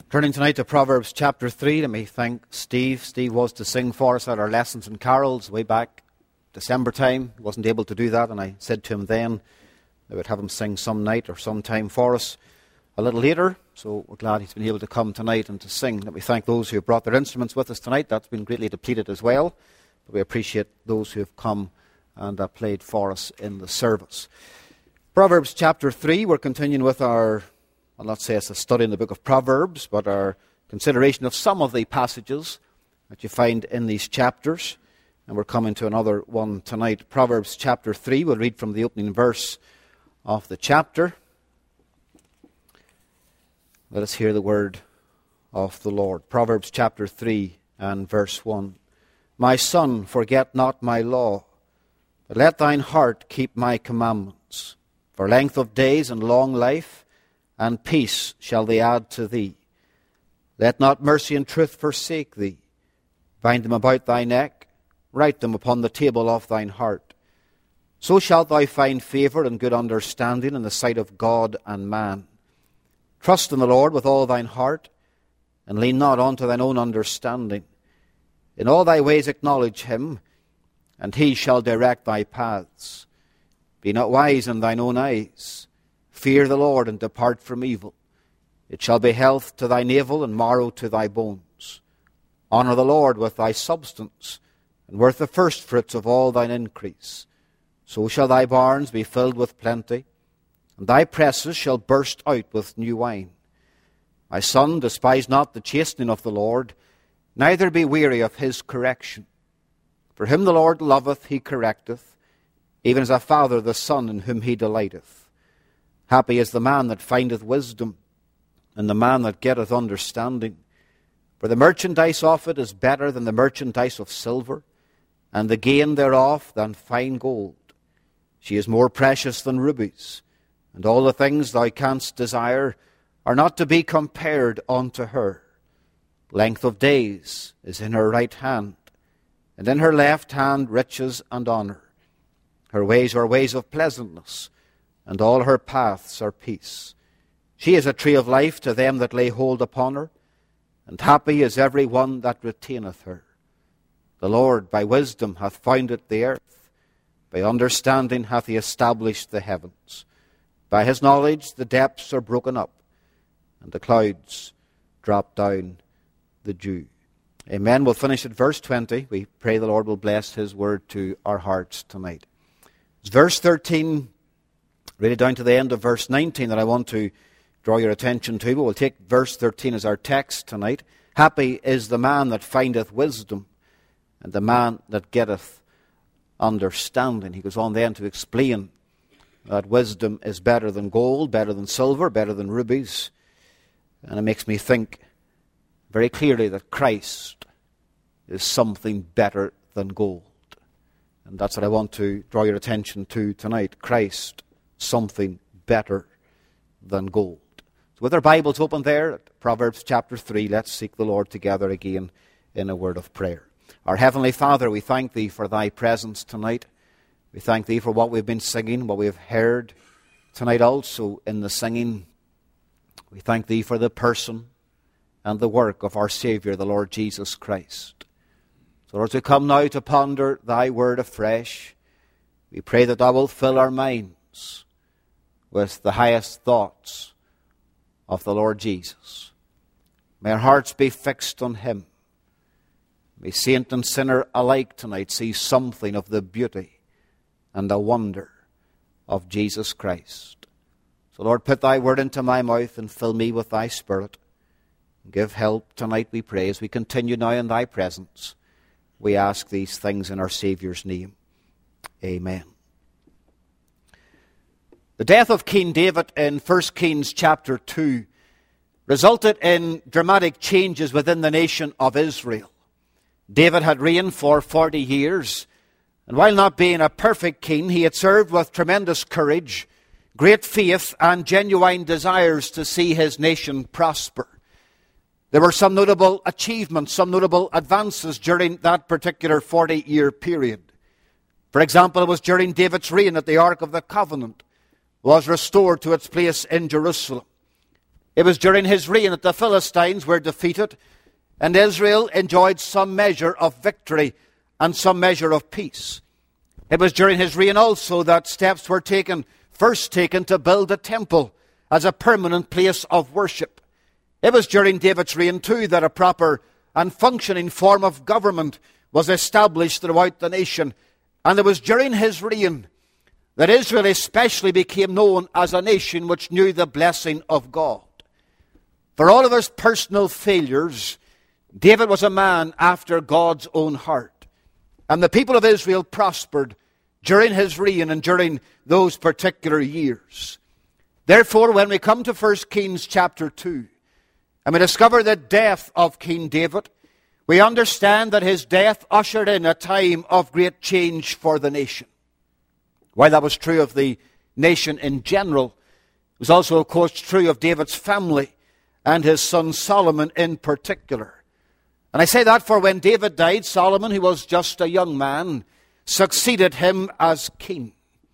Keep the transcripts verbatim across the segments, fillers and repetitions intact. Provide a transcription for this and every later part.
Turning tonight to Proverbs chapter three, let me thank Steve. Steve was to sing for us at our lessons and carols way back December time. He wasn't able to do that, and I said to him then I would have him sing some night or some time for us a little later. So we're glad he's been able to come tonight and to sing. Let me thank those who have brought their instruments with us tonight. That's been greatly depleted as well. But we appreciate those who have come and uh, played for us in the service. Proverbs chapter three, we're continuing with our, I'll not say it's a study in the book of Proverbs, but our consideration of some of the passages that you find in these chapters. And we're coming to another one tonight. Proverbs chapter three, we'll read from the opening verse of the chapter. Let us hear the word of the Lord. Proverbs chapter three and verse one. My son, forget not my law, but let thine heart keep my commandments. For length of days and long life and peace shall they add to thee. Let not mercy and truth forsake thee. Bind them about thy neck, write them upon the table of thine heart. So shalt thou find favour and good understanding in the sight of God and man. Trust in the Lord with all thine heart, and lean not unto thine own understanding. In all thy ways acknowledge him, and he shall direct thy paths. Be not wise in thine own eyes. Fear the Lord and depart from evil. It shall be health to thy navel and marrow to thy bones. Honour the Lord with thy substance, and worth the firstfruits of all thine increase. So shall thy barns be filled with plenty, and thy presses shall burst out with new wine. My son, despise not the chastening of the Lord, neither be weary of his correction. For whom the Lord loveth, he correcteth, even as a father the son in whom he delighteth. Happy is the man that findeth wisdom, and the man that getteth understanding. For the merchandise of it is better than the merchandise of silver, and the gain thereof than fine gold. She is more precious than rubies, and all the things thou canst desire are not to be compared unto her. Length of days is in her right hand, and in her left hand riches and honour. Her ways are ways of pleasantness, and all her paths are peace. She is a tree of life to them that lay hold upon her, and happy is every one that retaineth her. The Lord by wisdom hath founded the earth, by understanding hath he established the heavens. By his knowledge the depths are broken up, and the clouds drop down the dew. Amen. We'll finish at verse twenty. We pray the Lord will bless his word to our hearts tonight. It's verse thirteen, really down to the end of verse nineteen that I want to draw your attention to, but we'll take verse thirteen as our text tonight. Happy is the man that findeth wisdom, and the man that getteth understanding. He goes on then to explain that wisdom is better than gold, better than silver, better than rubies. And it makes me think very clearly that Christ is something better than gold. And that's what I want to draw your attention to tonight. Christ, something better than gold. So with our Bibles open there at Proverbs chapter three, let's seek the Lord together again in a word of prayer. Our Heavenly Father, we thank Thee for Thy presence tonight. We thank Thee for what we've been singing, what we have heard tonight also in the singing. We thank Thee for the person and the work of our Saviour, the Lord Jesus Christ. So as we come now to ponder Thy word afresh, we pray that Thou wilt fill our minds with the highest thoughts of the Lord Jesus. May our hearts be fixed on Him. May saint and sinner alike tonight see something of the beauty and the wonder of Jesus Christ. So Lord, put Thy word into my mouth and fill me with Thy Spirit. Give help tonight, we pray, as we continue now in Thy presence. We ask these things in our Saviour's name. Amen. The death of King David in First Kings chapter two resulted in dramatic changes within the nation of Israel. David had reigned for forty years, and while not being a perfect king, he had served with tremendous courage, great faith, and genuine desires to see his nation prosper. There were some notable achievements, some notable advances during that particular forty-year period. For example, it was during David's reign that the Ark of the Covenant was restored to its place in Jerusalem. It was during his reign that the Philistines were defeated, and Israel enjoyed some measure of victory and some measure of peace. It was during his reign also that steps were taken, first taken to build a temple as a permanent place of worship. It was during David's reign too that a proper and functioning form of government was established throughout the nation. And it was during his reign that Israel especially became known as a nation which knew the blessing of God. For all of his personal failures, David was a man after God's own heart. And the people of Israel prospered during his reign and during those particular years. Therefore, when we come to First Kings chapter two, and we discover the death of King David, we understand that his death ushered in a time of great change for the nation. While that was true of the nation in general, it was also, of course, true of David's family and his son Solomon in particular. And I say that for when David died, Solomon, who was just a young man, succeeded him as king.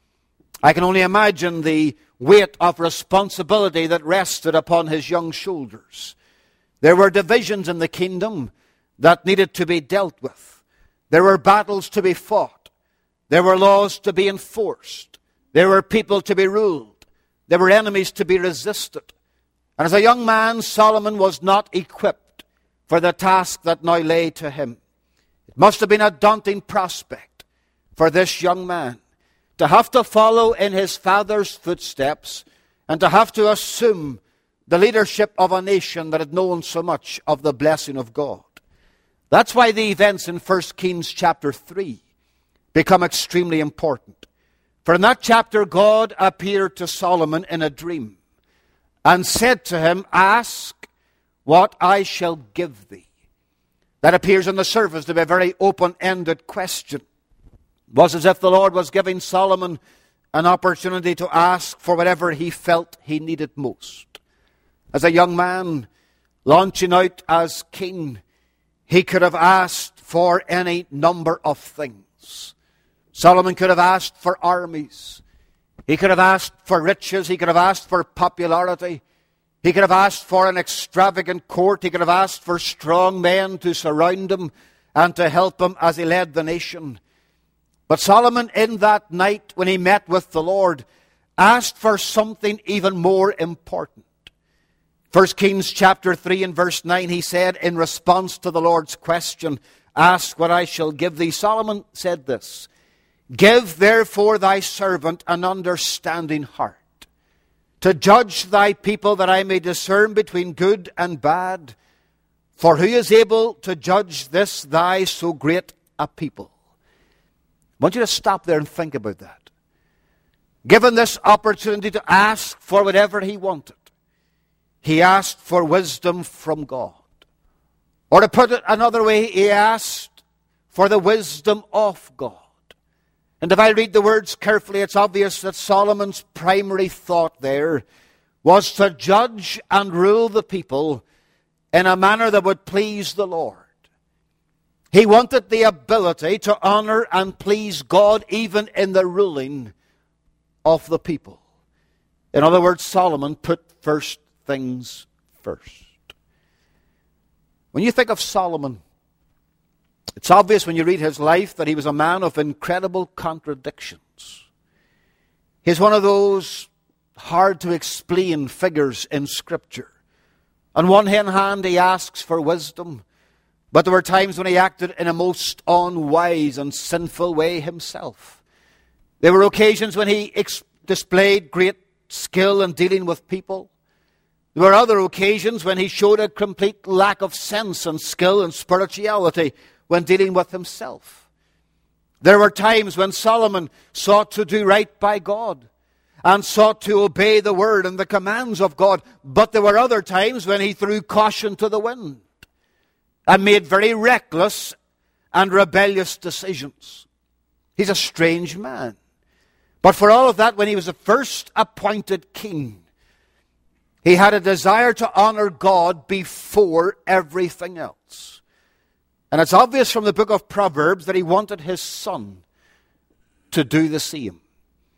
I can only imagine the weight of responsibility that rested upon his young shoulders. There were divisions in the kingdom that needed to be dealt with. There were battles to be fought. There were laws to be enforced. There were people to be ruled. There were enemies to be resisted. And as a young man, Solomon was not equipped for the task that now lay to him. It must have been a daunting prospect for this young man to have to follow in his father's footsteps and to have to assume the leadership of a nation that had known so much of the blessing of God. That's why the events in First Kings chapter three become extremely important. For in that chapter, God appeared to Solomon in a dream and said to him, "Ask what I shall give thee." That appears on the surface to be a very open-ended question. It was as if the Lord was giving Solomon an opportunity to ask for whatever he felt he needed most. As a young man launching out as king, he could have asked for any number of things. Solomon could have asked for armies. He could have asked for riches. He could have asked for popularity. He could have asked for an extravagant court. He could have asked for strong men to surround him and to help him as he led the nation. But Solomon, in that night when he met with the Lord, asked for something even more important. First Kings chapter three and verse nine, he said in response to the Lord's question, "Ask what I shall give thee." Solomon said this, "Give therefore thy servant an understanding heart, to judge thy people, that I may discern between good and bad. For who is able to judge this thy so great a people?" I want you to stop there and think about that. Given this opportunity to ask for whatever he wanted, he asked for wisdom from God. Or to put it another way, he asked for the wisdom of God. And if I read the words carefully, it's obvious that Solomon's primary thought there was to judge and rule the people in a manner that would please the Lord. He wanted the ability to honor and please God even in the ruling of the people. In other words, Solomon put first things first. When you think of Solomon, it's obvious when you read his life that he was a man of incredible contradictions. He's one of those hard to explain figures in Scripture. On one hand, he asks for wisdom, but there were times when he acted in a most unwise and sinful way himself. There were occasions when he ex- displayed great skill in dealing with people. There were other occasions when he showed a complete lack of sense and skill and spirituality when dealing with himself. There were times when Solomon sought to do right by God and sought to obey the word and the commands of God, but there were other times when he threw caution to the wind and made very reckless and rebellious decisions. He's a strange man. But for all of that, when he was the first appointed king, he had a desire to honor God before everything else. And it's obvious from the book of Proverbs that he wanted his son to do the same.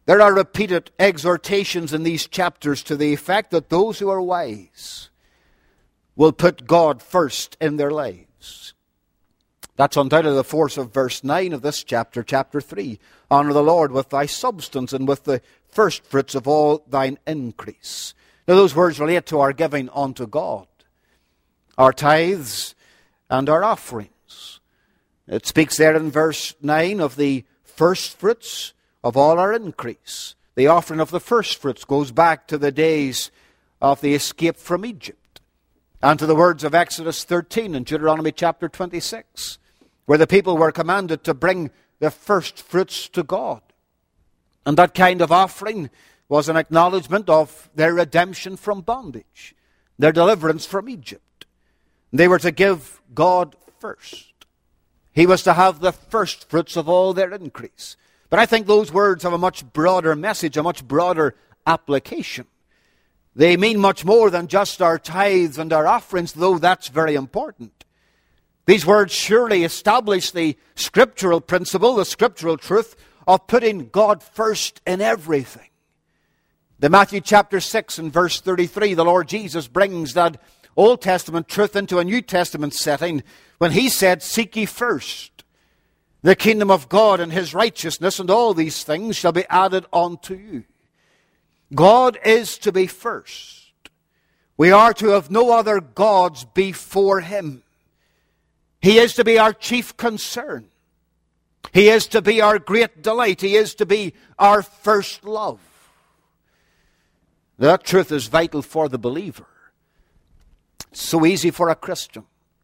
There are repeated exhortations in these chapters to the effect that those who are wise will put God first in their lives. That's undoubtedly the force of verse nine of this chapter, chapter three. Honor the Lord with thy substance and with the first fruits of all thine increase. Now those words relate to our giving unto God, our tithes and our offerings. It speaks there in verse nine of the first fruits of all our increase. The offering of the first fruits goes back to the days of the escape from Egypt and to the words of Exodus thirteen and Deuteronomy chapter twenty-six, where the people were commanded to bring the first fruits to God. And that kind of offering was an acknowledgement of their redemption from bondage, their deliverance from Egypt. They were to give God first. He was to have the first fruits of all their increase. But I think those words have a much broader message, a much broader application. They mean much more than just our tithes and our offerings, though that's very important. These words surely establish the scriptural principle, the scriptural truth of putting God first in everything. In Matthew chapter six and verse thirty-three, the Lord Jesus brings that Old Testament truth into a New Testament setting when he said, "Seek ye first the kingdom of God and his righteousness, and all these things shall be added unto you." God is to be first. We are to have no other gods before him. He is to be our chief concern. He is to be our great delight. He is to be our first love. That truth is vital for the believer. It's so easy for a Christian,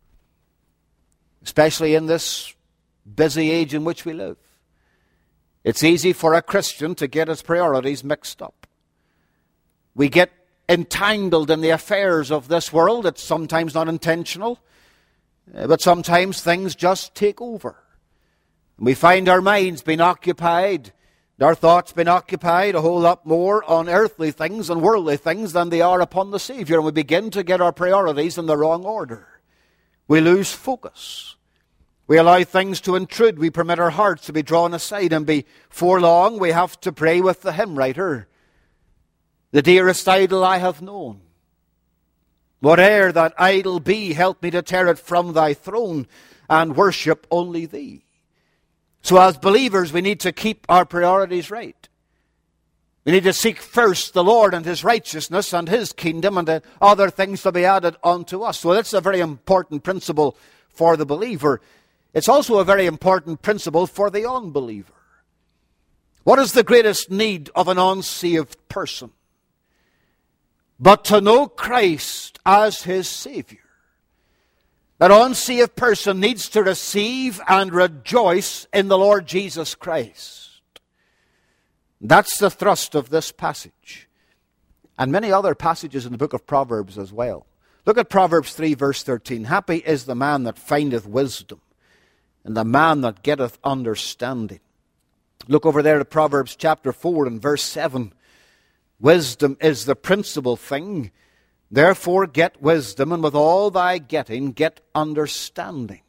especially in this busy age in which we live. It's easy for a Christian to get his priorities mixed up. We get entangled in the affairs of this world. It's sometimes not intentional, but sometimes things just take over. We find our minds being occupied, our thoughts being occupied a whole lot more on earthly things and worldly things than they are upon the Savior. And we begin to get our priorities in the wrong order. We lose focus. We allow things to intrude. We permit our hearts to be drawn aside. And before long, we have to pray with the hymn writer, "The dearest idol I have known. Whate'er that idol be, help me to tear it from thy throne and worship only thee." So as believers, we need to keep our priorities right. We need to seek first the Lord and his righteousness and his kingdom, and the other things to be added unto us. So that's a very important principle for the believer. It's also a very important principle for the unbeliever. What is the greatest need of an unsaved person? But to know Christ as his Savior. That unsaved person needs to receive and rejoice in the Lord Jesus Christ. That's the thrust of this passage. And many other passages in the book of Proverbs as well. Look at Proverbs three verse thirteen. "Happy is the man that findeth wisdom, and the man that getteth understanding." Look over there at Proverbs chapter four and verse seven. "Wisdom is the principal thing. Therefore get wisdom, and with all thy getting, get understanding."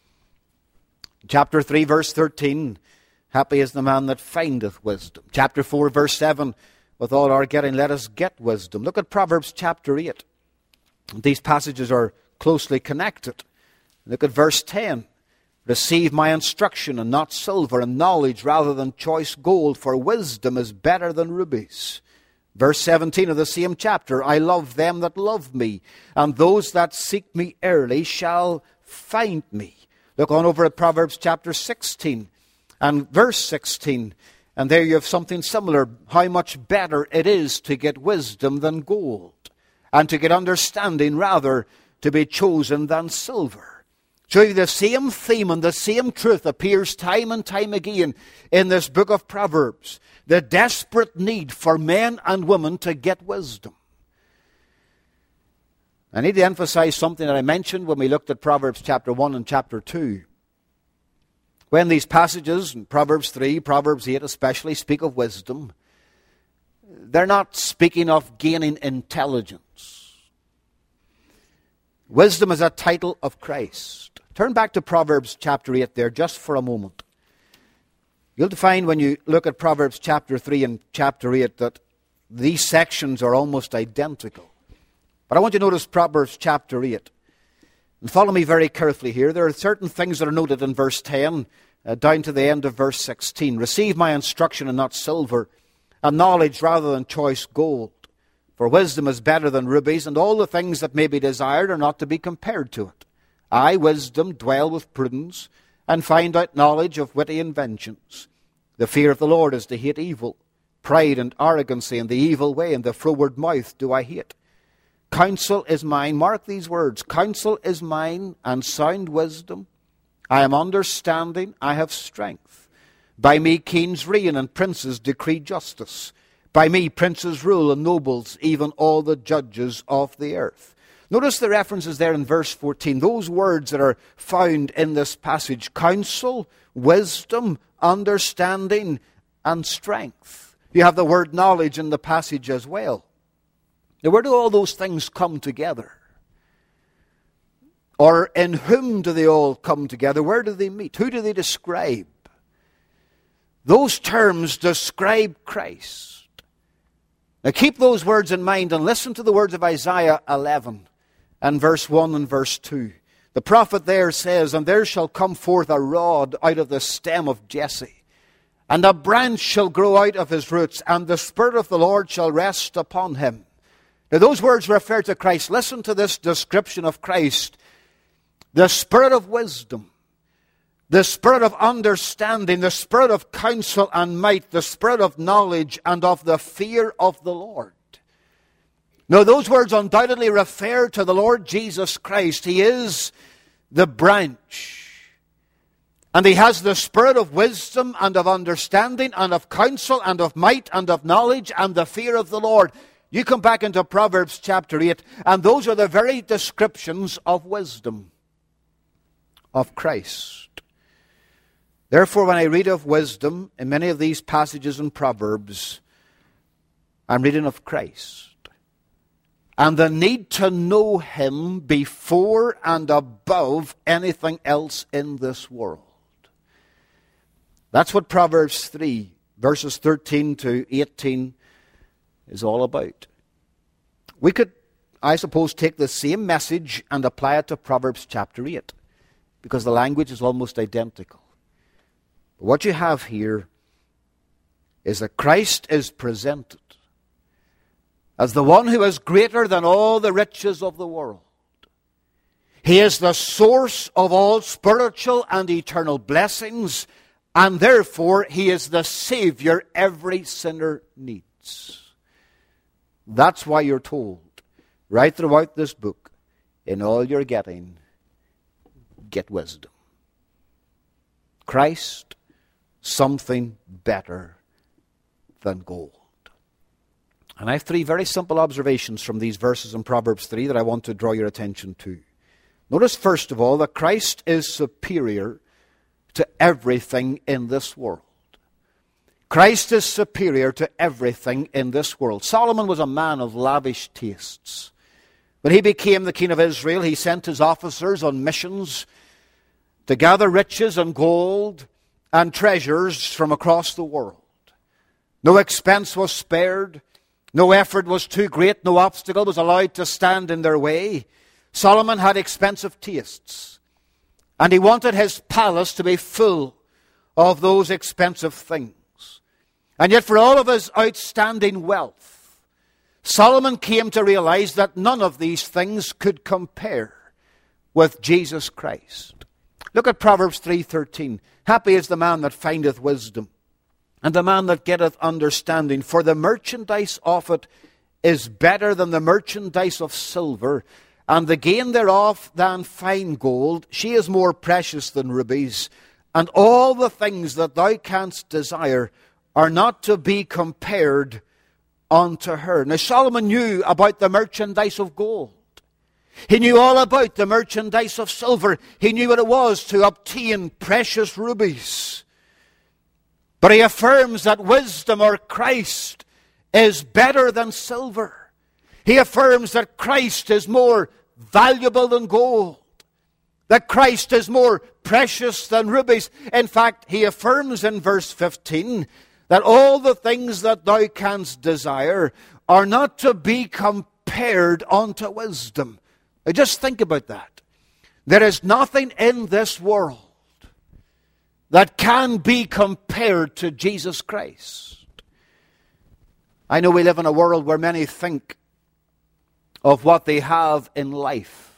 Chapter three, verse thirteen, "Happy is the man that findeth wisdom." Chapter four, verse seven, "With all our getting, let us get wisdom." Look at Proverbs chapter eight. These passages are closely connected. Look at verse ten. "Receive my instruction, and not silver, and knowledge rather than choice gold, for wisdom is better than rubies." Verse seventeen of the same chapter, "I love them that love me, and those that seek me early shall find me." Look on over at Proverbs chapter sixteen and verse sixteen, and there you have something similar. How much better it is to get wisdom than gold, and to get understanding rather to be chosen than silver. So the same theme and the same truth appears time and time again in this book of Proverbs. The desperate need for men and women to get wisdom. I need to emphasize something that I mentioned when we looked at Proverbs chapter one and chapter two. When these passages, in Proverbs three, Proverbs eight especially, speak of wisdom, they're not speaking of gaining intelligence. Wisdom is a title of Christ. Turn back to Proverbs chapter eight there just for a moment. You'll find when you look at Proverbs chapter three and chapter eight that these sections are almost identical. But I want you to notice Proverbs chapter eight. And follow me very carefully here. There are certain things that are noted in verse ten uh, down to the end of verse sixteen. Receive my instruction and not silver, and knowledge rather than choice gold. For wisdom is better than rubies, and all the things that may be desired are not to be compared to it. I, wisdom, dwell with prudence, and find out knowledge of witty inventions. The fear of the Lord is to hate evil. Pride and arrogancy and the evil way and the froward mouth do I hate. Counsel is mine, mark these words, counsel is mine and sound wisdom. I am understanding, I have strength. By me kings reign and princes decree justice. By me princes rule and nobles, even all the judges of the earth. Notice the references there in verse fourteen, those words that are found in this passage, counsel, wisdom, understanding, and strength. You have the word knowledge in the passage as well. Now, where do all those things come together? Or in whom do they all come together? Where do they meet? Who do they describe? Those terms describe Christ. Now keep those words in mind and listen to the words of Isaiah eleven and verse one and verse two. The prophet there says, and there shall come forth a rod out of the stem of Jesse, and a branch shall grow out of his roots, and the Spirit of the Lord shall rest upon him. Now those words refer to Christ. Listen to this description of Christ. The Spirit of wisdom, the Spirit of understanding, the Spirit of counsel and might, the Spirit of knowledge and of the fear of the Lord. Now those words undoubtedly refer to the Lord Jesus Christ. He is the branch. And He has the Spirit of wisdom and of understanding and of counsel and of might and of knowledge and the fear of the Lord. You come back into Proverbs chapter eight, and those are the very descriptions of wisdom, of Christ. Therefore, when I read of wisdom in many of these passages in Proverbs, I'm reading of Christ. And the need to know Him before and above anything else in this world. That's what Proverbs three, verses thirteen to eighteen is all about. We could, I suppose, take the same message and apply it to Proverbs chapter eight, because the language is almost identical. But what you have here is that Christ is presented as the one who is greater than all the riches of the world. He is the source of all spiritual and eternal blessings, and therefore He is the Savior every sinner needs. That's why you're told, right throughout this book, in all you're getting, get wisdom. Christ, something better than gold. And I have three very simple observations from these verses in Proverbs three that I want to draw your attention to. Notice, first of all, that Christ is superior to everything in this world. Christ is superior to everything in this world. Solomon was a man of lavish tastes. When he became the king of Israel, he sent his officers on missions to gather riches and gold and treasures from across the world. No expense was spared. No effort was too great. No obstacle was allowed to stand in their way. Solomon had expensive tastes, and he wanted his palace to be full of those expensive things. And yet for all of his outstanding wealth, Solomon came to realize that none of these things could compare with Jesus Christ. Look at Proverbs three thirteen. Happy is the man that findeth wisdom, and the man that getteth understanding. For the merchandise of it is better than the merchandise of silver, and the gain thereof than fine gold. She is more precious than rubies, and all the things that thou canst desire are not to be compared unto her. Now Solomon knew about the merchandise of gold. He knew all about the merchandise of silver. He knew what it was to obtain precious rubies. But he affirms that wisdom, or Christ, is better than silver. He affirms that Christ is more valuable than gold. that Christ is more precious than rubies. In fact, he affirms in verse fifteen that all the things that thou canst desire are not to be compared unto wisdom. Now just think about that. There is nothing in this world that can be compared to Jesus Christ. I know we live in a world where many think of what they have in life.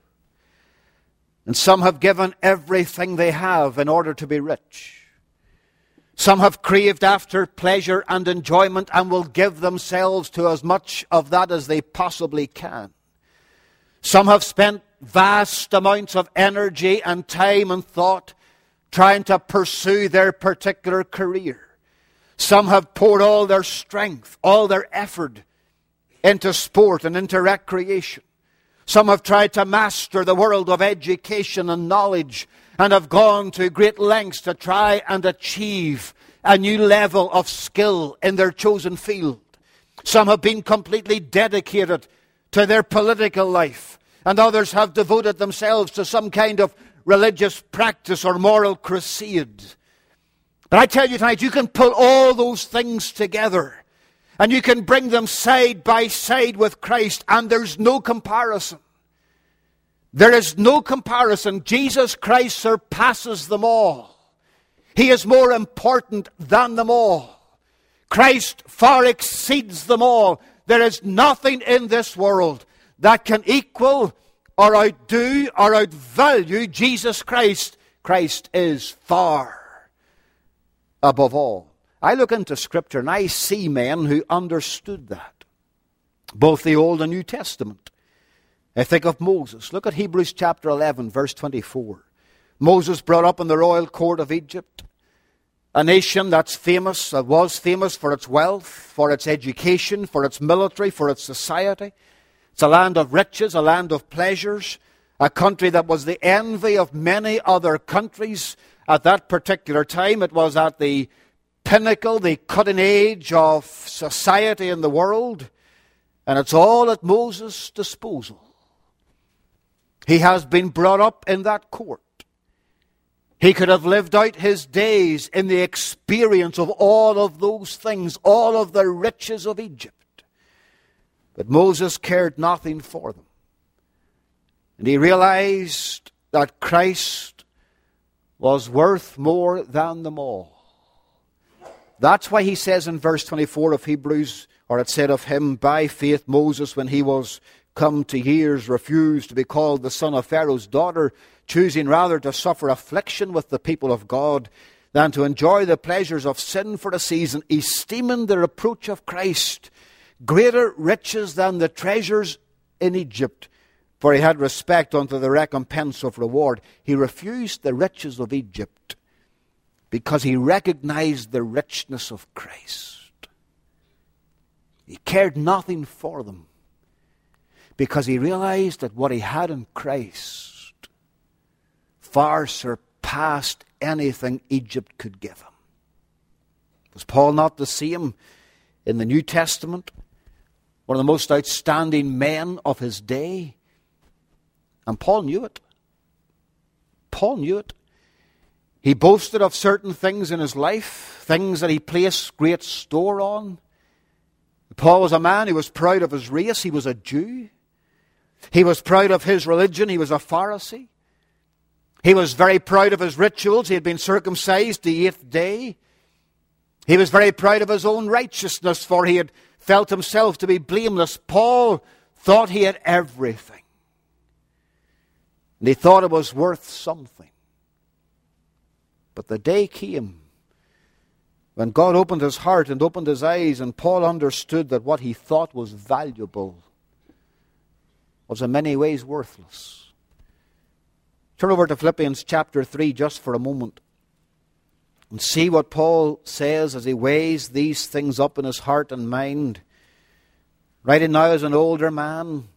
And some have given everything they have in order to be rich. Some have craved after pleasure and enjoyment and will give themselves to as much of that as they possibly can. Some have spent vast amounts of energy and time and thought trying to pursue their particular career. Some have poured all their strength, all their effort into sport and into recreation. Some have tried to master the world of education and knowledge and have gone to great lengths to try and achieve a new level of skill in their chosen field. Some have been completely dedicated to their political life, and others have devoted themselves to some kind of religious practice or moral crusade. But I tell you tonight, you can pull all those things together and you can bring them side by side with Christ, and there's no comparison. There is no comparison. Jesus Christ surpasses them all. He is more important than them all. Christ far exceeds them all. There is nothing in this world that can equal or outdo or outvalue Jesus Christ. Christ is far above all. I look into Scripture and I see men who understood that, both the Old and New Testament. I think of Moses. Look at Hebrews chapter eleven, verse twenty-four. Moses brought up in the royal court of Egypt, a nation that's famous, that was famous for its wealth, for its education, for its military, for its society. It's a land of riches, a land of pleasures, a country that was the envy of many other countries at that particular time. It was at the pinnacle, the cutting edge of society in the world, and it's all at Moses' disposal. He has been brought up in that court. He could have lived out his days in the experience of all of those things, all of the riches of Egypt. But Moses cared nothing for them. And he realized that Christ was worth more than them all. That's why he says in verse twenty-four of Hebrews, or it said of him, by faith Moses, when he was come to years, refused to be called the son of Pharaoh's daughter, choosing rather to suffer affliction with the people of God than to enjoy the pleasures of sin for a season, esteeming the reproach of Christ greater riches than the treasures in Egypt, for he had respect unto the recompense of reward. He refused the riches of Egypt because he recognized the richness of Christ. He cared nothing for them because he realized that what he had in Christ far surpassed anything Egypt could give him. Was Paul not the same in the New Testament? One of the most outstanding men of his day. And Paul knew it. Paul knew it. He boasted of certain things in his life, things that he placed great store on. Paul was a man who was proud of his race. He was a Jew. He was proud of his religion. He was a Pharisee. He was very proud of his rituals. He had been circumcised the eighth day. He was very proud of his own righteousness, for he had felt himself to be blameless. Paul thought he had everything. And he thought it was worth something. But the day came when God opened his heart and opened his eyes, and Paul understood that what he thought was valuable was in many ways worthless. Turn over to Philippians chapter three just for a moment and see what Paul says as he weighs these things up in his heart and mind. Writing now as an older man,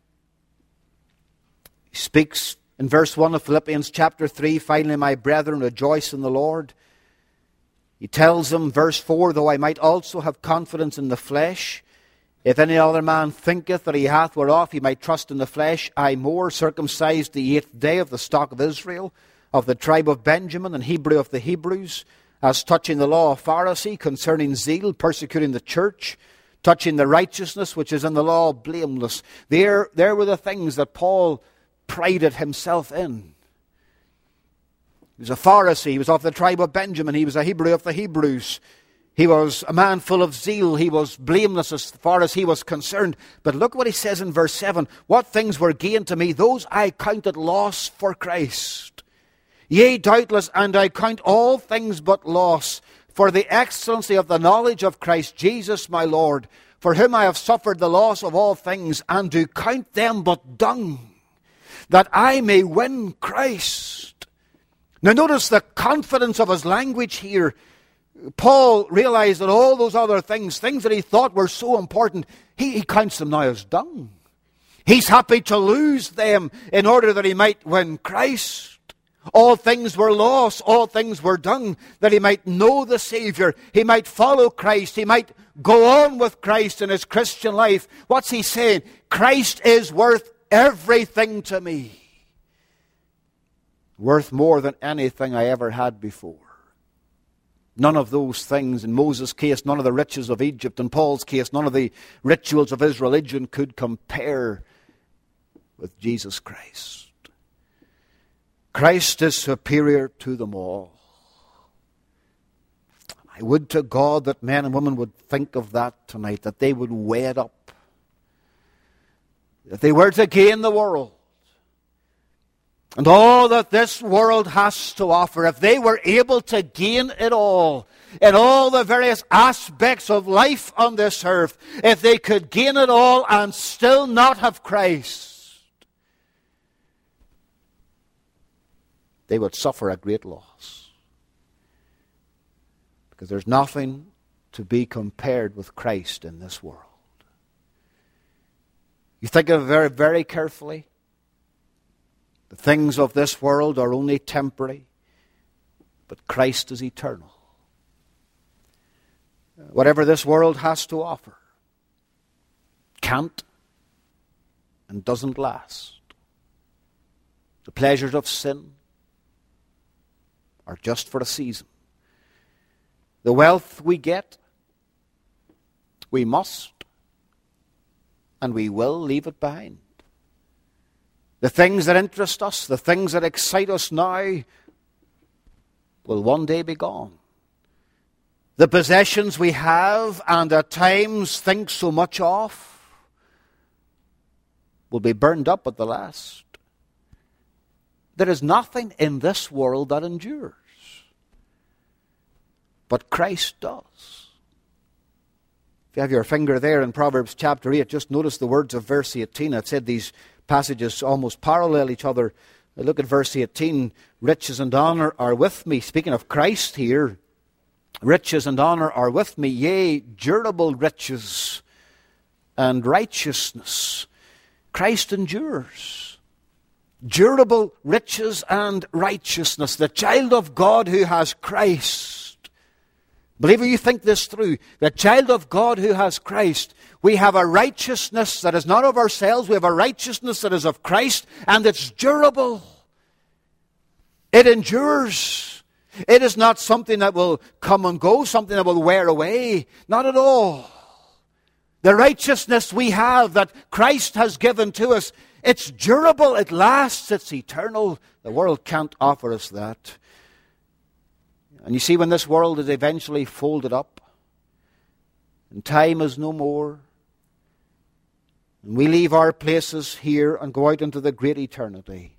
he speaks in verse one of Philippians chapter three, finally, my brethren, rejoice in the Lord. He tells them, verse four, though I might also have confidence in the flesh, If any other man thinketh that he hath whereof he might trust in the flesh, I more, circumcised the eighth day of the stock of Israel, of the tribe of Benjamin, and Hebrew of the Hebrews, as touching the law of Pharisee, concerning zeal, persecuting the church, touching the righteousness which is in the law, blameless. There, there were the things that Paul prided himself in. He was a Pharisee, he was of the tribe of Benjamin, he was a Hebrew of the Hebrews. He was a man full of zeal. He was blameless as far as he was concerned. But look what he says in verse seven. What things were gain to me, those I counted loss for Christ. Yea, doubtless, and I count all things but loss, for the excellency of the knowledge of Christ Jesus my Lord, for whom I have suffered the loss of all things, and do count them but dung, that I may win Christ. Now notice the confidence of his language here. Paul realized that all those other things, things that he thought were so important, he, he counts them now as dung. He's happy to lose them in order that he might win Christ. All things were lost, all things were dung, that he might know the Savior, he might follow Christ, he might go on with Christ in his Christian life. What's he saying? Christ is worth everything to me. Worth more than anything I ever had before. None of those things, in Moses' case, none of the riches of Egypt, in Paul's case, none of the rituals of his religion could compare with Jesus Christ. Christ is superior to them all. I would to God that men and women would think of that tonight, that they would weigh it up. If they were to gain the world, and all that this world has to offer, if they were able to gain it all, in all the various aspects of life on this earth, if they could gain it all and still not have Christ, they would suffer a great loss. Because there's nothing to be compared with Christ in this world. You think of it very, very carefully. The things of this world are only temporary, but Christ is eternal. Whatever this world has to offer can't and doesn't last. The pleasures of sin are just for a season. The wealth we get, we must and we will leave it behind. The things that interest us, the things that excite us now, will one day be gone. The possessions we have and at times think so much of will be burned up at the last. There is nothing in this world that endures, but Christ does. If you have your finger there in Proverbs chapter eight, just notice the words of verse eighteen. It said these passages almost parallel each other. Look at verse eighteen. Riches and honor are with me. Speaking of Christ here, riches and honor are with me, yea, durable riches and righteousness. Christ endures. Durable riches and righteousness. The child of God who has Christ. Believer, you think this through. The child of God who has Christ. We have a righteousness that is not of ourselves. We have a righteousness that is of Christ, and it's durable. It endures. It is not something that will come and go, something that will wear away. Not at all. The righteousness we have that Christ has given to us, it's durable, it lasts, it's eternal. The world can't offer us that. And you see, when this world is eventually folded up, and time is no more, and we leave our places here and go out into the great eternity,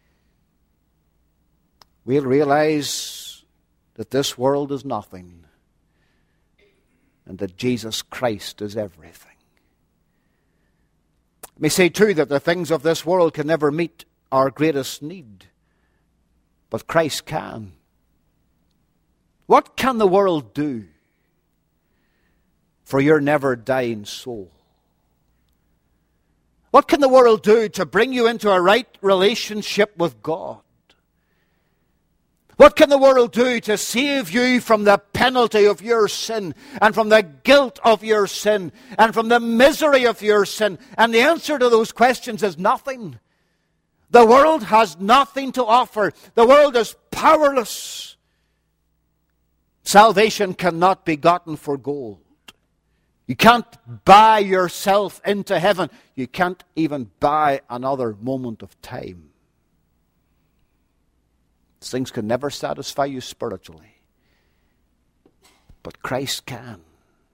we'll realize that this world is nothing, and that Jesus Christ is everything. Let me say too that the things of this world can never meet our greatest need, but Christ can. What can the world do for your never dying soul? What can the world do to bring you into a right relationship with God? What can the world do to save you from the penalty of your sin and from the guilt of your sin and from the misery of your sin? And the answer to those questions is nothing. The world has nothing to offer. The world is powerless. Salvation cannot be gotten for gold. You can't buy yourself into heaven. You can't even buy another moment of time. These things can never satisfy you spiritually. But Christ can.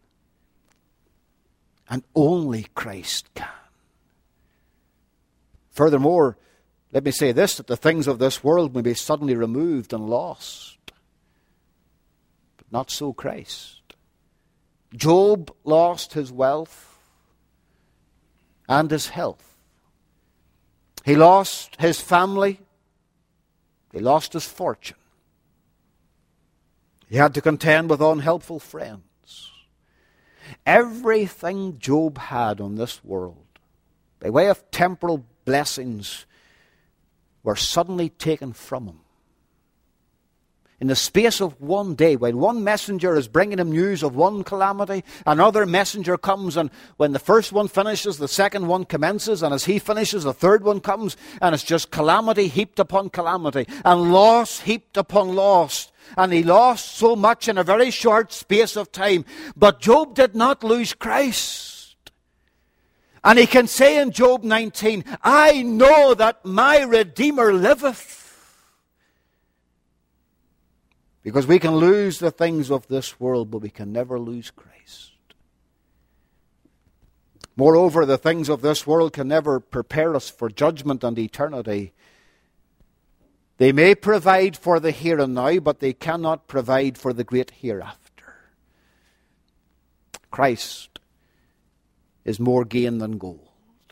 And only Christ can. Furthermore, let me say this, that the things of this world may be suddenly removed and lost. But not so Christ. Job lost his wealth and his health. He lost his family. He lost his fortune. He had to contend with unhelpful friends. Everything Job had on this world, by way of temporal blessings, were suddenly taken from him. In the space of one day, when one messenger is bringing him news of one calamity, another messenger comes, and when the first one finishes, the second one commences, and as he finishes, the third one comes, and it's just calamity heaped upon calamity, and loss heaped upon loss. And he lost so much in a very short space of time. But Job did not lose Christ. And he can say in Job nineteen, I know that my Redeemer liveth. Because we can lose the things of this world, but we can never lose Christ. Moreover, the things of this world can never prepare us for judgment and eternity. They may provide for the here and now, but they cannot provide for the great hereafter. Christ is more gain than gold.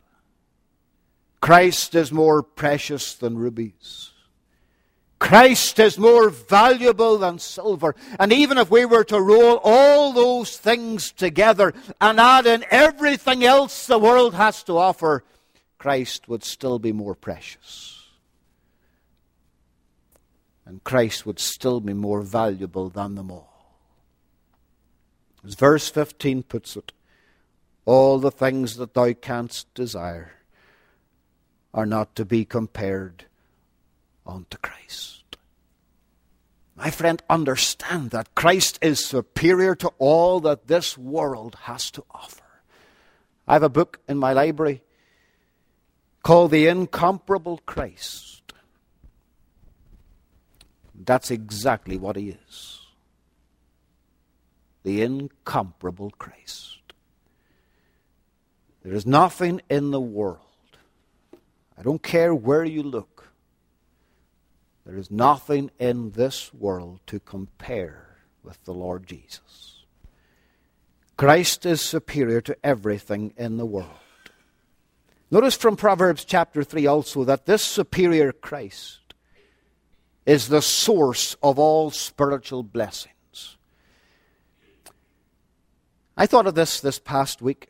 Christ is more precious than rubies. Christ is more valuable than silver. And even if we were to roll all those things together and add in everything else the world has to offer, Christ would still be more precious. And Christ would still be more valuable than them all. As verse fifteen puts it, all the things that thou canst desire are not to be compared unto Christ. My friend, understand that Christ is superior to all that this world has to offer. I have a book in my library called The Incomparable Christ. That's exactly what he is. The incomparable Christ. There is nothing in the world, I don't care where you look, there is nothing in this world to compare with the Lord Jesus. Christ is superior to everything in the world. Notice from Proverbs chapter three also that this superior Christ is the source of all spiritual blessings. I thought of this this past week.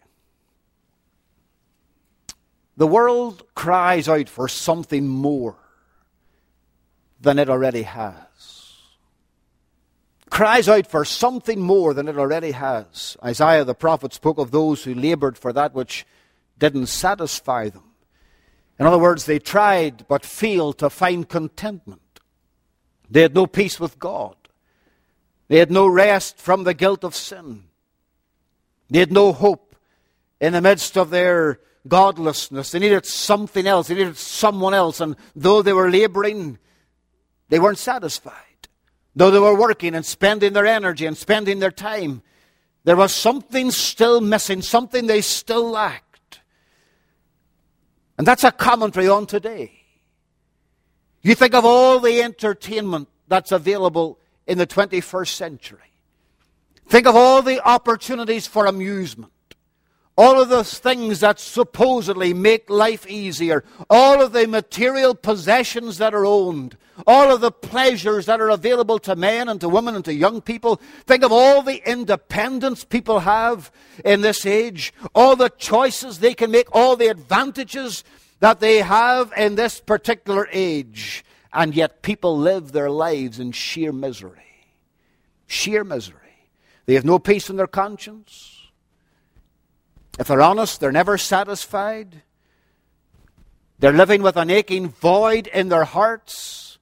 The world cries out for something more than it already has. Cries out for something more than it already has. Isaiah the prophet spoke of those who labored for that which didn't satisfy them. In other words, they tried but failed to find contentment. They had no peace with God. They had no rest from the guilt of sin. They had no hope in the midst of their godlessness. They needed something else. They needed someone else. And though they were laboring, they weren't satisfied. Though they were working and spending their energy and spending their time, there was something still missing, something they still lacked. And that's a commentary on today. You think of all the entertainment that's available in the twenty-first century. Think of all the opportunities for amusement. All of those things that supposedly make life easier. All of the material possessions that are owned. All of the pleasures that are available to men and to women and to young people. Think of all the independence people have in this age. All the choices they can make. All the advantages that they have in this particular age. And yet people live their lives in sheer misery. Sheer misery. They have no peace in their conscience. If they're honest, they're never satisfied. They're living with an aching void in their hearts.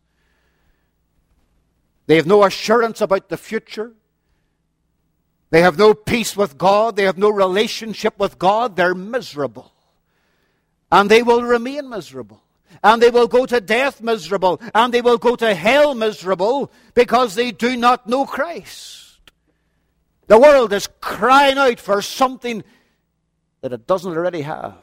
They have no assurance about the future. They have no peace with God. They have no relationship with God. They're miserable. And they will remain miserable. And they will go to death miserable. And they will go to hell miserable because they do not know Christ. The world is crying out for something that it doesn't already have.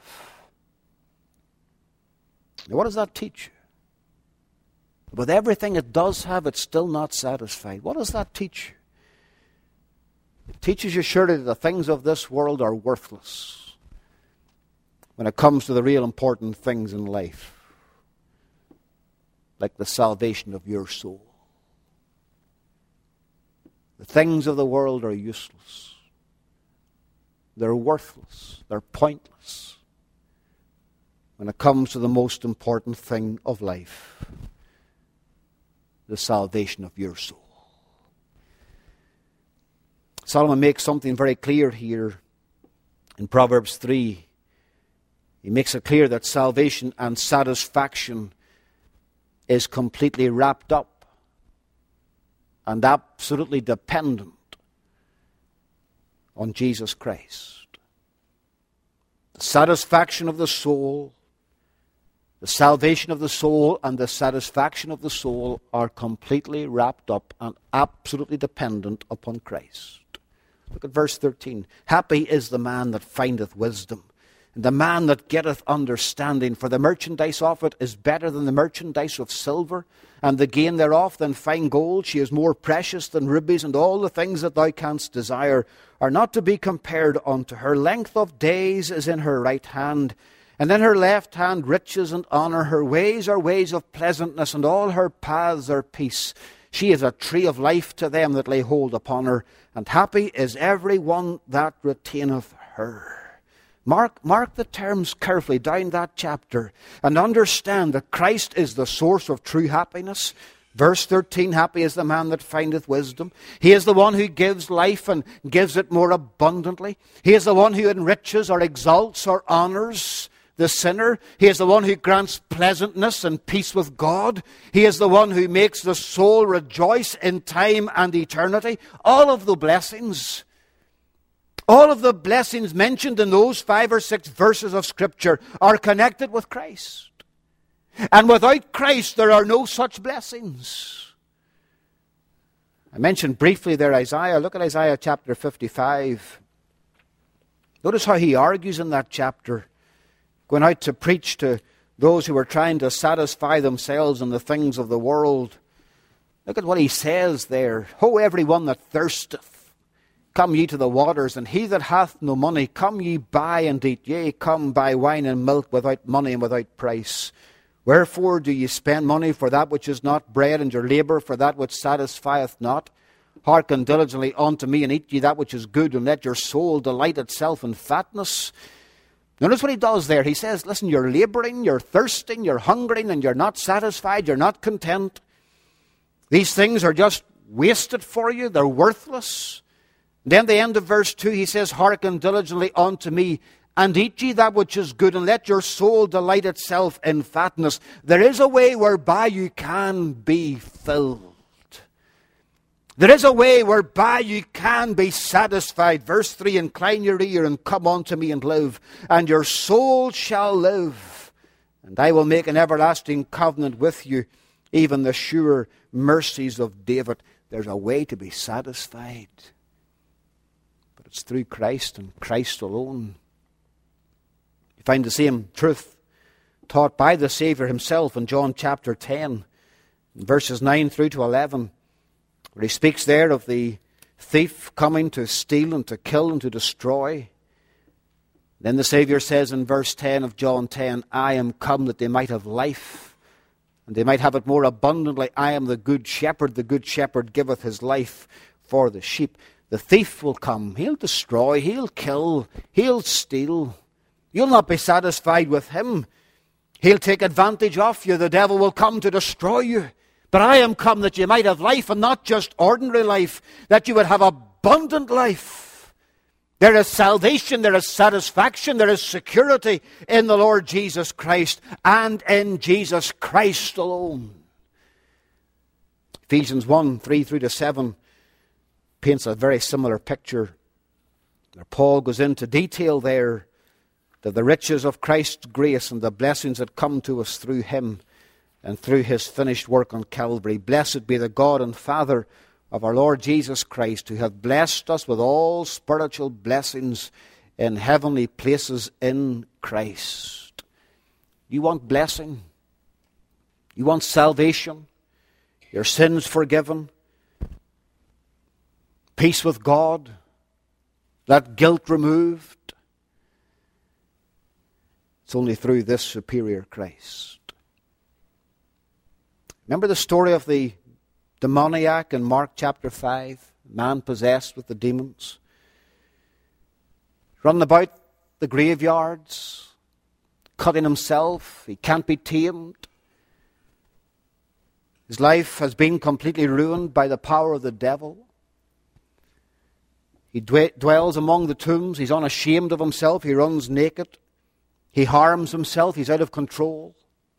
Now, what does that teach you? With everything it does have, it's still not satisfied. What does that teach you? It teaches you surely that the things of this world are worthless when it comes to the real important things in life, like the salvation of your soul. The things of the world are useless. They're worthless. They're pointless when it comes to the most important thing of life, the salvation of your soul. Solomon makes something very clear here in Proverbs three. He makes it clear that salvation and satisfaction is completely wrapped up and absolutely dependent on Jesus Christ. The satisfaction of the soul, the salvation of the soul, and the satisfaction of the soul are completely wrapped up and absolutely dependent upon Christ. Look at verse thirteen. Happy is the man that findeth wisdom, and the man that getteth understanding, for the merchandise of it is better than the merchandise of silver, and the gain thereof than fine gold. She is more precious than rubies, and all the things that thou canst desire are not to be compared unto her. Length of days is in her right hand, and in her left hand riches and honour. Her ways are ways of pleasantness, and all her paths are peace. She is a tree of life to them that lay hold upon her, and happy is every one that retaineth her. Mark, mark the terms carefully down that chapter and understand that Christ is the source of true happiness. Verse thirteen, happy is the man that findeth wisdom. He is the one who gives life and gives it more abundantly. He is the one who enriches or exalts or honours the sinner. He is the one who grants pleasantness and peace with God. He is the one who makes the soul rejoice in time and eternity. All of the blessings, all of the blessings mentioned in those five or six verses of Scripture are connected with Christ. And without Christ, there are no such blessings. I mentioned briefly there Isaiah. Look at Isaiah chapter fifty-five. Notice how he argues in that chapter, going out to preach to those who were trying to satisfy themselves in the things of the world. Look at what he says there. Ho, everyone that thirsteth, come ye to the waters, and he that hath no money, come ye buy and eat. Yea, come buy wine and milk without money and without price. Wherefore do ye spend money for that which is not bread, and your labour for that which satisfieth not? Hearken diligently unto me, and eat ye that which is good, and let your soul delight itself in fatness. Notice what he does there. He says, listen, you're labouring, you're thirsting, you're hungering, and you're not satisfied, you're not content. These things are just wasted for you, they're worthless. Then the end of verse two, he says, hearken diligently unto me, and eat ye that which is good, and let your soul delight itself in fatness. There is a way whereby you can be filled. There is a way whereby you can be satisfied. Verse three, incline your ear and come unto me and live, and your soul shall live. And I will make an everlasting covenant with you, even the sure mercies of David. There's a way to be satisfied. But it's through Christ and Christ alone. You find the same truth taught by the Saviour himself in John chapter ten, verses nine through to eleven, where he speaks there of the thief coming to steal and to kill and to destroy. Then the Saviour says in verse ten of John ten, I am come that they might have life, and they might have it more abundantly. I am the good shepherd. The good shepherd giveth his life for the sheep. The thief will come. He'll destroy. He'll kill. He'll steal. You'll not be satisfied with him. He'll take advantage of you. The devil will come to destroy you. But I am come that you might have life, and not just ordinary life, that you would have abundant life. There is salvation, there is satisfaction, there is security in the Lord Jesus Christ, and in Jesus Christ alone. Ephesians one, three through to seven paints a very similar picture. Paul goes into detail there to the riches of Christ's grace and the blessings that come to us through Him and through His finished work on Calvary. Blessed be the God and Father of our Lord Jesus Christ, who hath blessed us with all spiritual blessings in heavenly places in Christ. You want blessing? You want salvation? Your sins forgiven? Peace with God? That guilt removed? It's only through this superior Christ. Remember the story of the demoniac in Mark chapter five? Man possessed with the demons. Running about the graveyards, cutting himself. He can't be tamed. His life has been completely ruined by the power of the devil. He dwells among the tombs. He's unashamed of himself. He runs naked. He harms himself. He's out of control.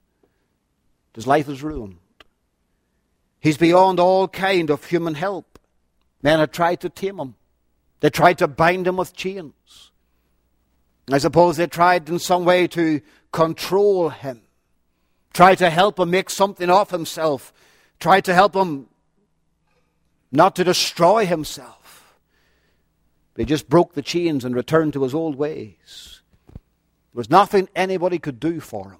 His life is ruined. He's beyond all kind of human help. Men have tried to tame him. They tried to bind him with chains. I suppose they tried in some way to control him. Tried to help him make something of himself. Tried to help him not to destroy himself. But he just broke the chains and returned to his old ways. There was nothing anybody could do for him.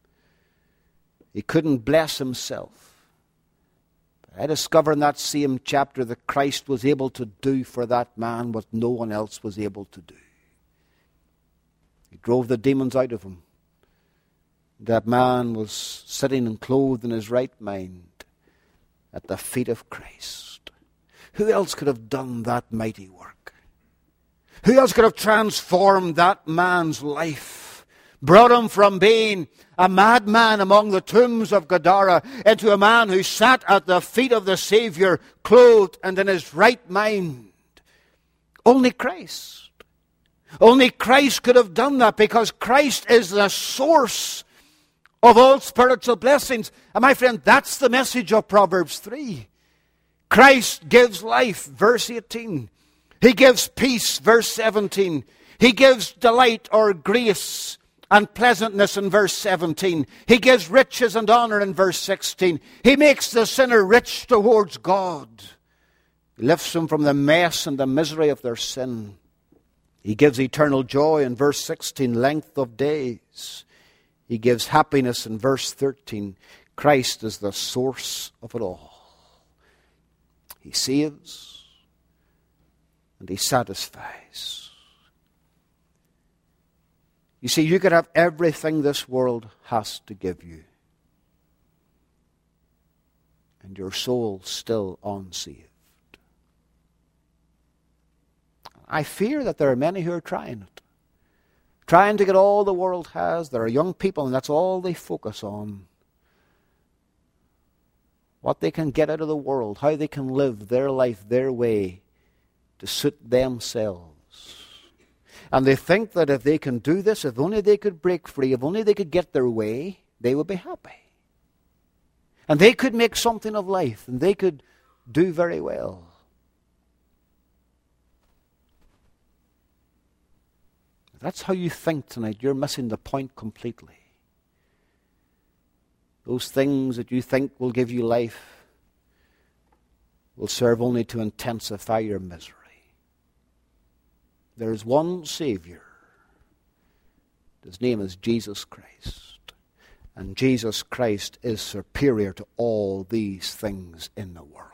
He couldn't bless himself. But I discover in that same chapter that Christ was able to do for that man what no one else was able to do. He drove the demons out of him. That man was sitting and clothed in his right mind at the feet of Christ. Who else could have done that mighty work? Who else could have transformed that man's life? Brought him from being a madman among the tombs of Gadara into a man who sat at the feet of the Savior, clothed and in his right mind. Only Christ. Only Christ could have done that, because Christ is the source of all spiritual blessings. And my friend, that's the message of Proverbs three. Christ gives life, verse eighteen. He gives peace, verse seventeen. He gives delight or grace and pleasantness in verse seventeen. He gives riches and honor in verse sixteen. He makes the sinner rich towards God. He lifts them from the mess and the misery of their sin. He gives eternal joy in verse sixteen, length of days. He gives happiness in verse thirteen. Christ is the source of it all. He saves and He satisfies. You see, you could have everything this world has to give you, and your soul still unsaved. I fear that there are many who are trying it. Trying to get all the world has. There are young people, and that's all they focus on. What they can get out of the world, how they can live their life their way to suit themselves. And they think that if they can do this, if only they could break free, if only they could get their way, they would be happy. And they could make something of life, and they could do very well. If that's how you think tonight, you're missing the point completely. Those things that you think will give you life will serve only to intensify your misery. There is one Savior. His name is Jesus Christ. And Jesus Christ is superior to all these things in the world.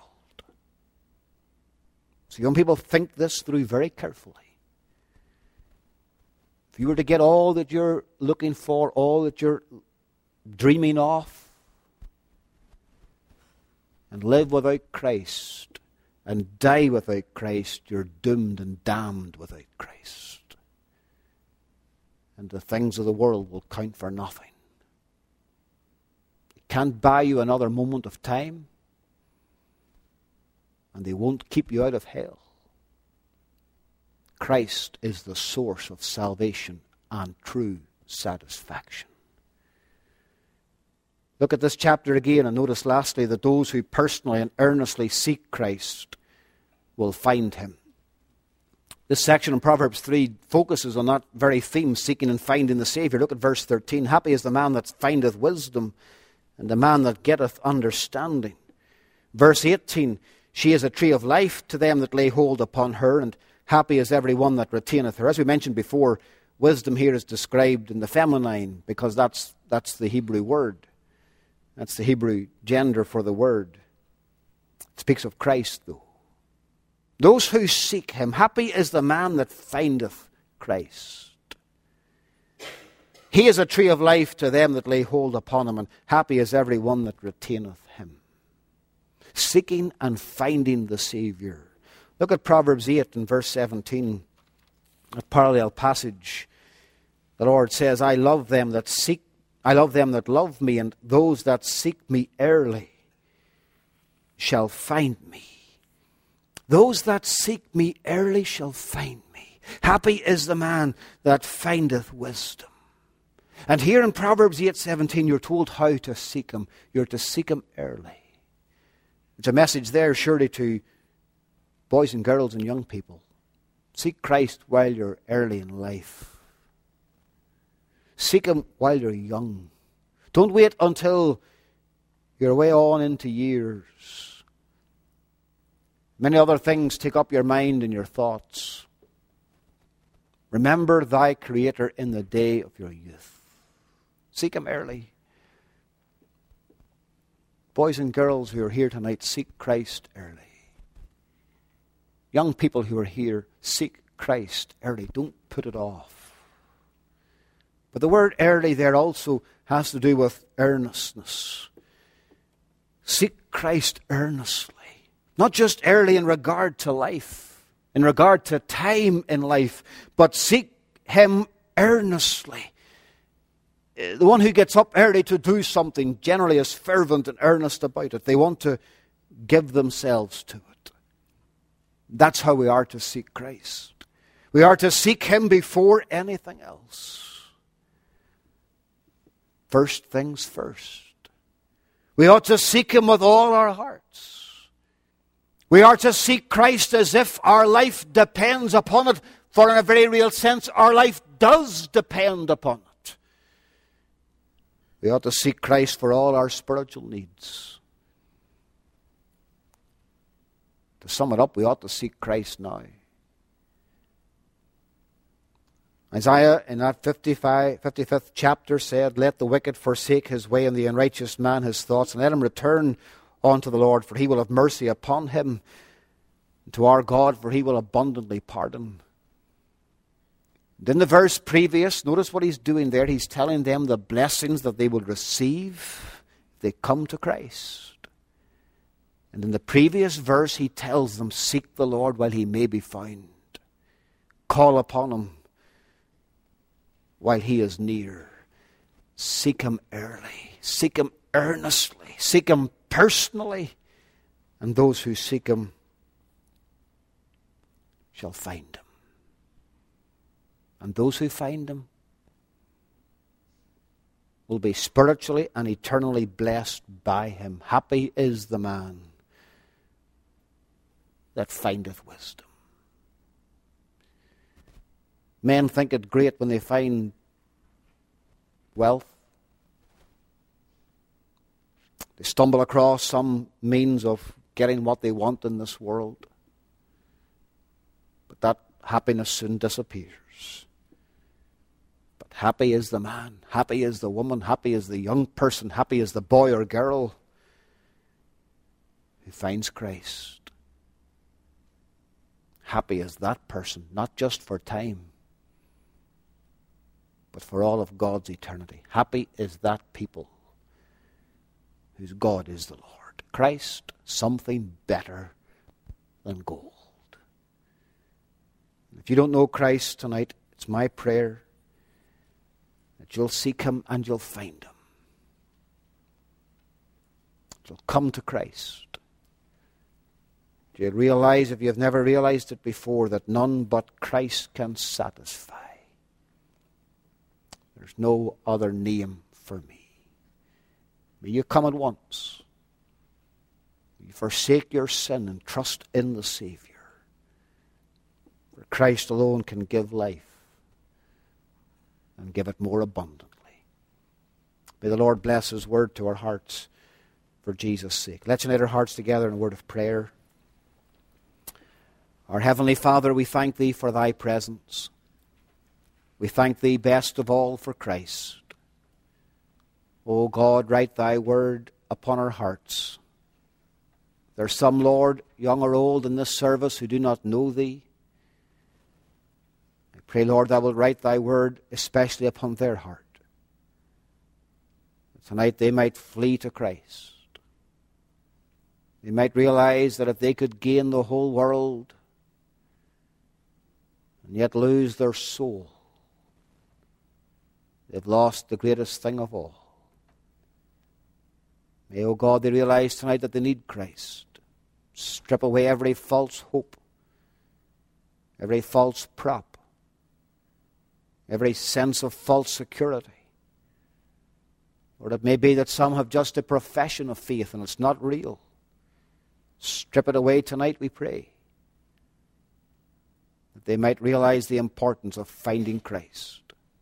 So young people, think this through very carefully. If you were to get all that you're looking for, all that you're dreaming of, and live without Christ, and die without Christ, you're doomed and damned without Christ. And the things of the world will count for nothing. can't buy you another moment of time, and they won't keep you out of hell. Christ is the source of salvation and true satisfaction. Look at this chapter again and notice lastly that those who personally and earnestly seek Christ will find him. This section in Proverbs three focuses on that very theme, seeking and finding the Saviour. Look at verse thirteen. Happy is the man that findeth wisdom, and the man that getteth understanding. Verse eighteen. She is a tree of life to them that lay hold upon her, and happy is every one that retaineth her. As we mentioned before, wisdom here is described in the feminine because that's that's the Hebrew word. That's the Hebrew gender for the word. It speaks of Christ, though. Those who seek him, happy is the man that findeth Christ. He is a tree of life to them that lay hold upon him, and happy is every one that retaineth him. Seeking and finding the Saviour. Look at Proverbs eight and verse seventeen, a parallel passage. The Lord says, I love them that seek, I love them that love me, and those that seek me early shall find me. Those that seek me early shall find me. Happy is the man that findeth wisdom. And here in Proverbs eight seventeen, you're told how to seek him. You're to seek him early. There's a message there surely to boys and girls and young people. Seek Christ while you're early in life. Seek him while you're young. Don't wait until you're way on into years. Many other things take up your mind and your thoughts. Remember thy Creator in the day of your youth. Seek him early. Boys and girls who are here tonight, seek Christ early. Young people who are here, seek Christ early. Don't put it off. But the word early there also has to do with earnestness. Seek Christ earnestly. Not just early in regard to life, in regard to time in life, but seek him earnestly. The one who gets up early to do something generally is fervent and earnest about it. They want to give themselves to it. That's how we are to seek Christ. We are to seek him before anything else. First things first. We ought to seek him with all our hearts. We are to seek Christ as if our life depends upon it, for in a very real sense, our life does depend upon it. We ought to seek Christ for all our spiritual needs. To sum it up, we ought to seek Christ now. Isaiah in that fifty-fifth chapter said, let the wicked forsake his way and the unrighteous man his thoughts, and let him return unto the Lord, for he will have mercy upon him, and to our God, for he will abundantly pardon. And in the verse previous, notice what he's doing there. He's telling them the blessings that they will receive if they come to Christ. And in the previous verse, he tells them, seek the Lord while he may be found. Call upon him while he is near. Seek him early. Seek him earnestly. Seek him personally. And those who seek him shall find him. And those who find him will be spiritually and eternally blessed by him. Happy is the man that findeth wisdom. Men think it great when they find wealth. They stumble across some means of getting what they want in this world. But that happiness soon disappears. But happy is the man, happy is the woman, happy is the young person, happy is the boy or girl who finds Christ. Happy is that person, not just for time, but for all of God's eternity. Happy is that people whose God is the Lord. Christ, something better than gold. If you don't know Christ tonight, it's my prayer that you'll seek him and you'll find him. So come to Christ. Do you realize, if you have never realized it before, that none but Christ can satisfy? There's no other name for me. May you come at once. May you forsake your sin and trust in the Savior. For Christ alone can give life and give it more abundantly. May the Lord bless His word to our hearts for Jesus' sake. Let's unite our hearts together in a word of prayer. Our Heavenly Father, we thank Thee for Thy presence. We thank Thee best of all for Christ. O God, write Thy word upon our hearts. There are some, Lord, young or old in this service who do not know Thee. I pray, Lord, Thou wilt write Thy word especially upon their heart. That tonight they might flee to Christ. They might realize that if they could gain the whole world and yet lose their soul, they've lost the greatest thing of all. May, O God, they realize tonight that they need Christ. Strip away every false hope, every false prop, every sense of false security. Or it may be that some have just a profession of faith and it's not real. Strip it away tonight, we pray, that they might realize the importance of finding Christ.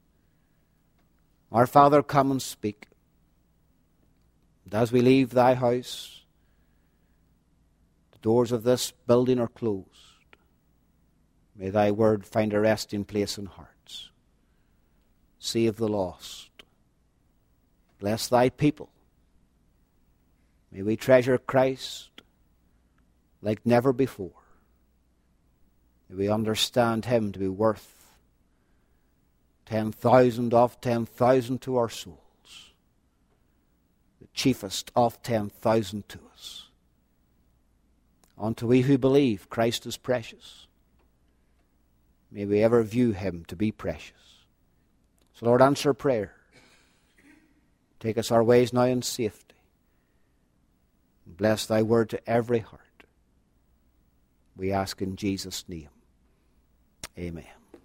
Our Father, come and speak. And as we leave Thy house, the doors of this building are closed. May Thy word find a resting place in hearts. Save the lost. Bless Thy people. May we treasure Christ like never before. May we understand Him to be worth ten thousand of ten thousand to our souls, the chiefest of ten thousand to us. Unto we who believe Christ is precious, may we ever view Him to be precious. So, Lord, answer prayer. Take us our ways now in safety. And bless Thy word to every heart. We ask in Jesus' name. Amen.